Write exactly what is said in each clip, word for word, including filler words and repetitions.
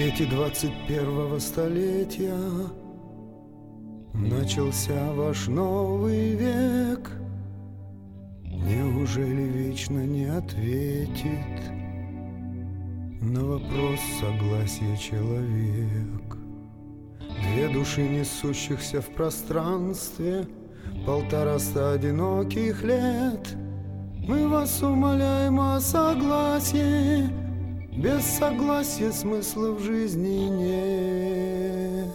свете двадцать первого столетия начался ваш новый век. Неужели вечно не ответит на вопрос согласия человек? Две души, несущихся в пространстве полтораста одиноких лет. Мы вас умоляем о согласии. Без согласия смысла в жизни нет.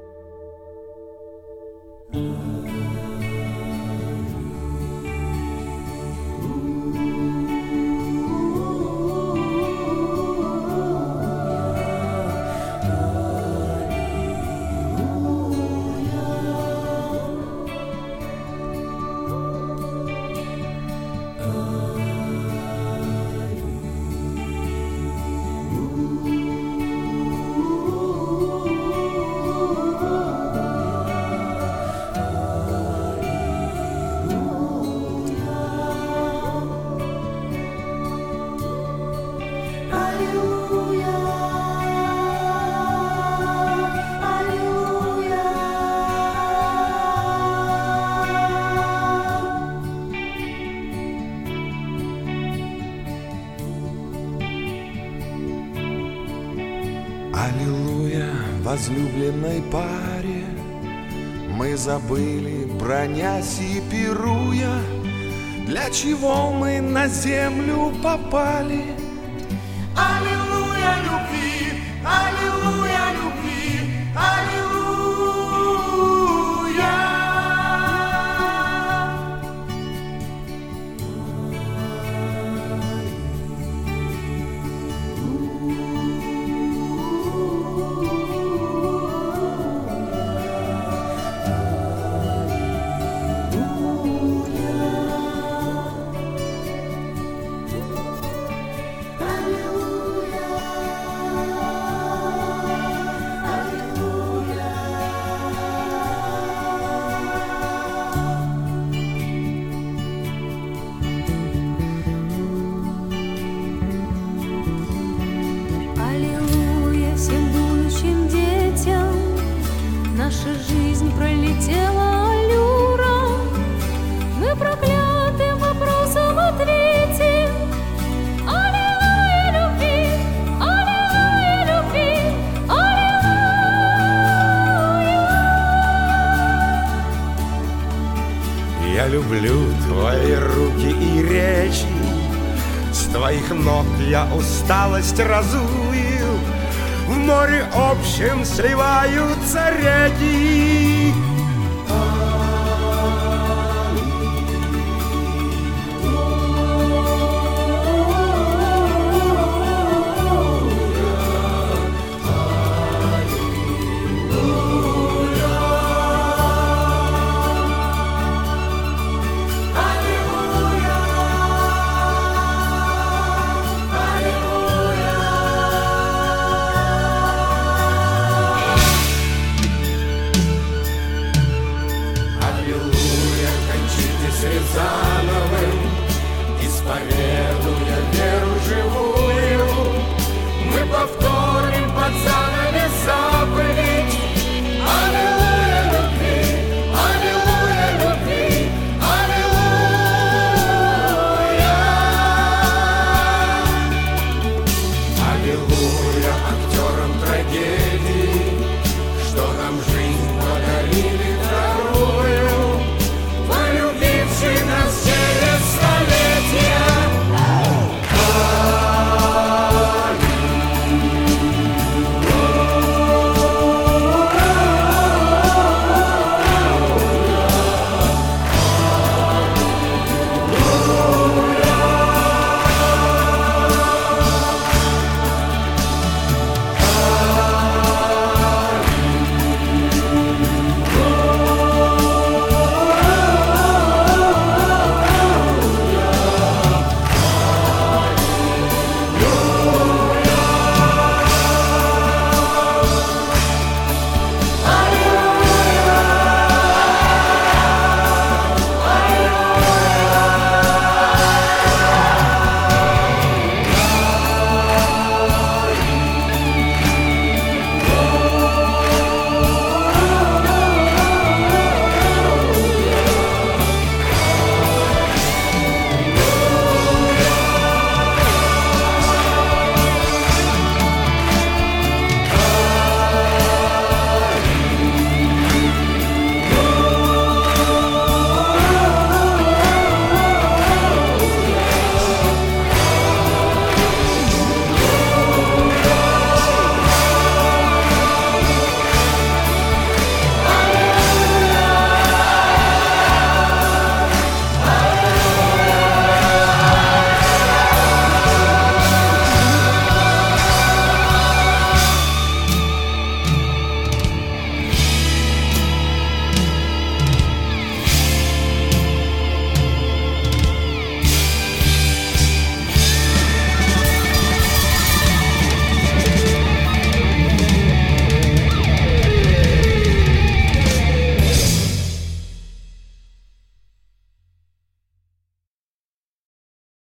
Аллилуйя, возлюбленной паре, мы забыли, бронясь и пируя, для чего мы на землю попали. Аллилуйя любви, аллилуйя любви, аллилуйя. Наша жизнь пролетела аллюром, мы проклятым вопросом ответим. Аллилуйя любви, аллилуйя любви, аллилуйя. Я люблю твои руки и речи, с твоих ног я усталость разую. В море общем сливаются реки.